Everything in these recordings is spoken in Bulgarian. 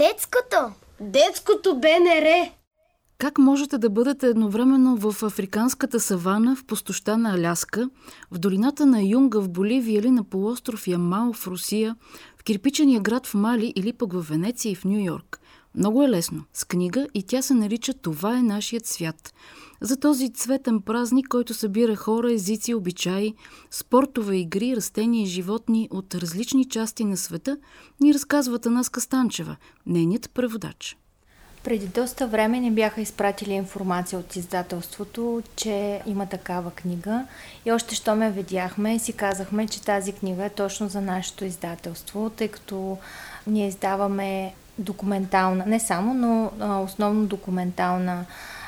Детското! Детското БНР! Как можете да бъдете едновременно в африканската савана, в пустоща на Аляска, в долината на Юнга в Боливия или на полуостров Ямао в Русия, в кирпичения град в Мали или пък в Венеция и в Ню-Йорк? Много е лесно. С книга и тя се нарича "Това е нашият свят". За този цветен празник, който събира хора, езици, обичаи, спортове, игри, растения и животни от различни части на света, ни разказва Танаска Станчева, нейният преводач. Преди доста време ни бяха изпратили информация от издателството, че има такава книга и още що ме видяхме, си казахме, че тази книга е точно за нашето издателство, тъй като ние издаваме документална, не само, но основно документална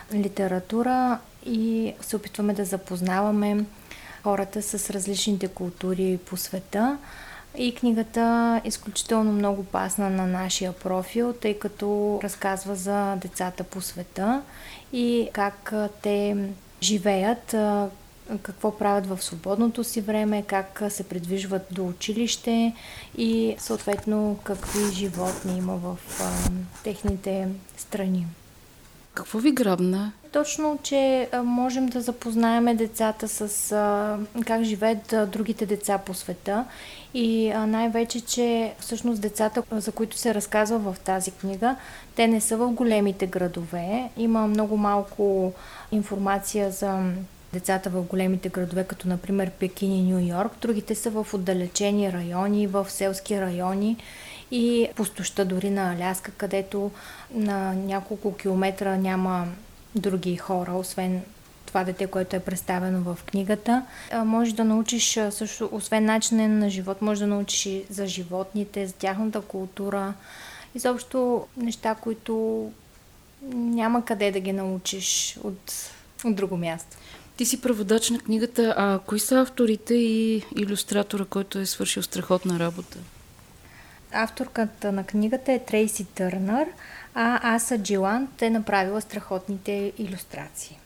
литература и се опитваме да запознаваме хората с различните култури по света. И книгата е изключително много пасна на нашия профил, тъй като разказва за децата по света и как те живеят, какво правят в свободното си време, как се придвижват до училище и съответно какви животни има в техните страни. Какво ви грабна? Точно, че можем да запознаеме децата с как живеят другите деца по света и най-вече, че всъщност децата, за които се разказва в тази книга, те не са в големите градове. Има много малко информация за децата в големите градове, като например Пекин и Ню-Йорк. Другите са в отдалечени райони, в селски райони и пустоща дори на Аляска, където на няколко километра няма други хора, освен това дете, което е представено в книгата. Можеш да научиш също, освен начина на живот, можеш да научиш и за животните, за тяхната култура. Изобщо неща, които няма къде да ги научиш от друго място. Ти си преводач на книгата, а кои са авторите и илюстратора, който е свършил страхотна работа? Авторката на книгата е Трейси Търнър, а Аса Джиланд е направила страхотните илюстрации.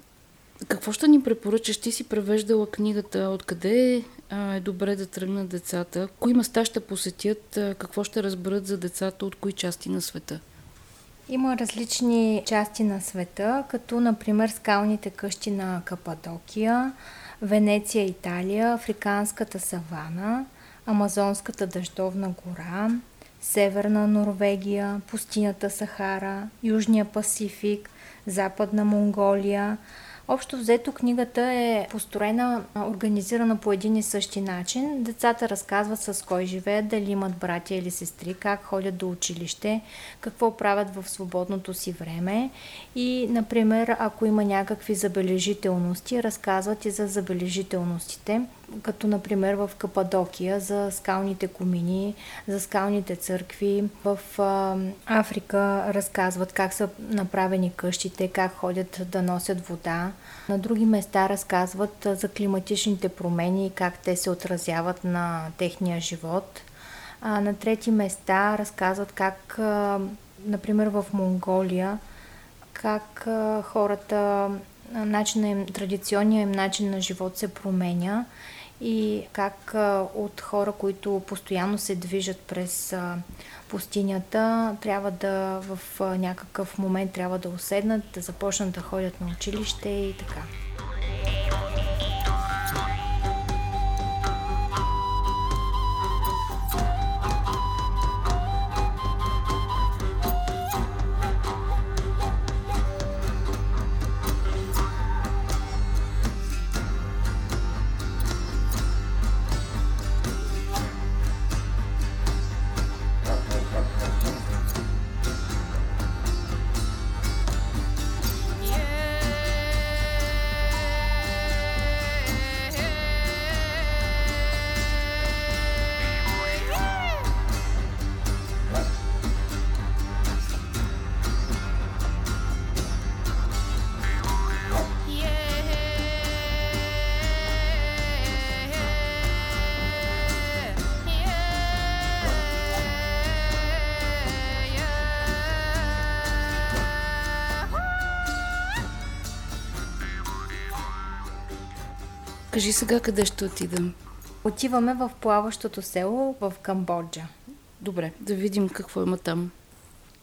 Какво ще ни препоръчаш? Ти си превеждала книгата. Откъде е добре да тръгнат децата? Кои места ще посетят? Какво ще разберат за децата? От кои части на света? Има различни части на света, като например скалните къщи на Кападокия, Венеция, Италия, Африканската савана, Амазонската дъждовна гора, Северна Норвегия, пустинята Сахара, Южния Пасифик, Западна Монголия. Общо взето книгата е построена, организирана по един и същи начин. Децата разказват с кой живеят, дали имат братя или сестри, как ходят до училище, какво правят в свободното си време и, например, ако има някакви забележителности, разказват и за забележителностите, като например в Кападокия за скалните комини, за скалните църкви. В Африка разказват как са направени къщите, как ходят да носят вода. На други места разказват за климатичните промени, как те се отразяват на техния живот. На трети места разказват как, например в Монголия, как хората, традиционният им начин на живот се променя и как от хора, които постоянно се движат през пустинята, трябва да в някакъв момент трябва да уседнат, да започнат да ходят на училище и така. Кажи сега къде ще отидем. Отиваме в плаващото село в Камбоджа. Добре, да видим какво има там.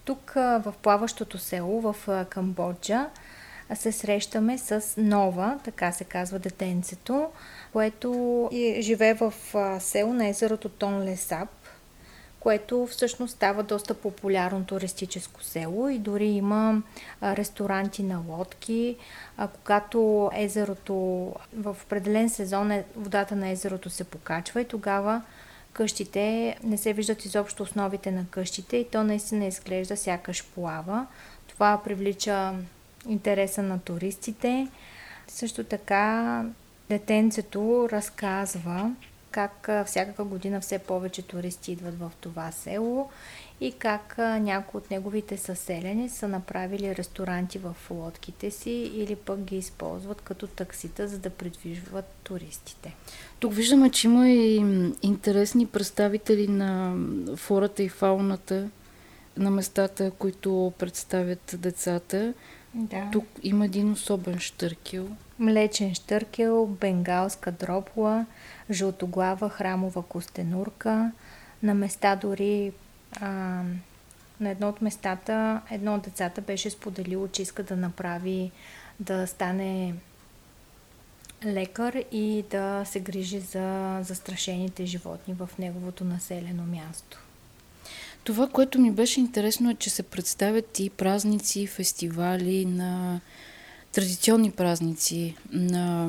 Тук в плаващото село в Камбоджа се срещаме с Нова, така се казва детенцето, което живее в село на езерото Тонле Сап, което всъщност става доста популярно туристическо село и дори има ресторанти на лодки. Когато езерото в определен сезон водата на езерото се покачва и тогава къщите не се виждат изобщо основите на къщите и то наистина изглежда сякаш плава. Това привлича интереса на туристите. Също така детенцето разказва как всяка година все повече туристи идват в това село и как някои от неговите съселяни са направили ресторанти в лодките си или пък ги използват като таксита, за да придвижват туристите. Тук виждаме, че има и интересни представители на флората и фауната на местата, които представят децата. Да. Тук има един особен щъркел. Млечен щъркел, бенгалска дропла, жълтоглава храмова костенурка. На места дори на едно от местата едно от децата беше споделило, че иска да стане лекар и да се грижи за застрашените животни в неговото населено място. Това, което ми беше интересно е, че се представят и празници, фестивали на традиционни празници на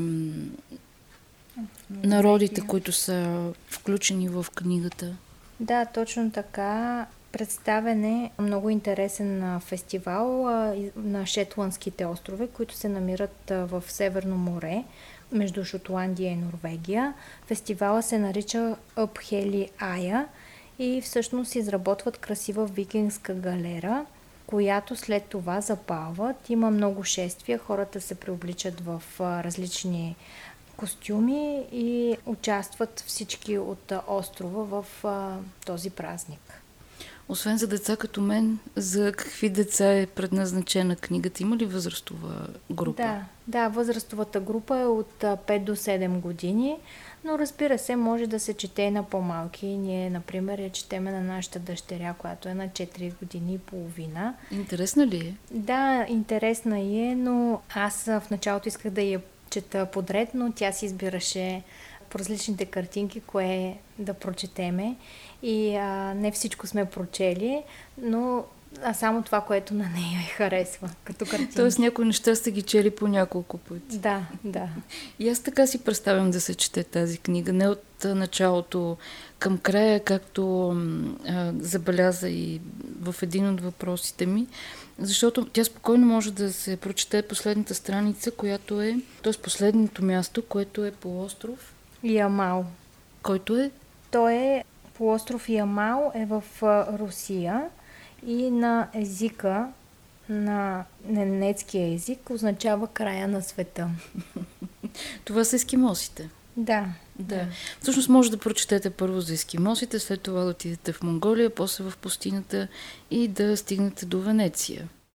народите, които са включени в книгата. Да, точно така. Представен е много интересен фестивал на Шетландските острови, които се намират в Северно море, между Шотландия и Норвегия. Фестивала се нарича Uphelly Aya и всъщност изработват красива викингска галера, която след това запалват. Има много шествия, хората се преобличат в различни костюми и участват всички от острова в този празник. Освен за деца като мен, за какви деца е предназначена книгата? Има ли възрастова група? Да, възрастовата група е от 5 до 7 години, но разбира се, може да се чете и на по-малки. Ние, например, я четеме на нашата дъщеря, която е на 4 години и половина. Интересна ли е? Да, интересна е, но аз в началото исках да я чета подред, но тя си избираше по различните картинки, кое да прочетеме. И не всичко сме прочели, но само това, което на нея харесва като картинки. Тоест някои неща сте ги чели по няколко пъти. Да. И аз така си представям да се чете тази книга. Не от началото към края, както забеляза и в един от въпросите ми, защото тя спокойно може да се прочете последната страница, която е, т.е. последното място, което е полуостров Ямал. Който е? Той е полуостров Ямал, е в Русия и на езика, на ненецкия език, означава края на света. Това са ескимосите. Да. Всъщност може да прочетете първо за ескимосите, след това да отидете в Монголия, после в пустинята и да стигнете до Венеция.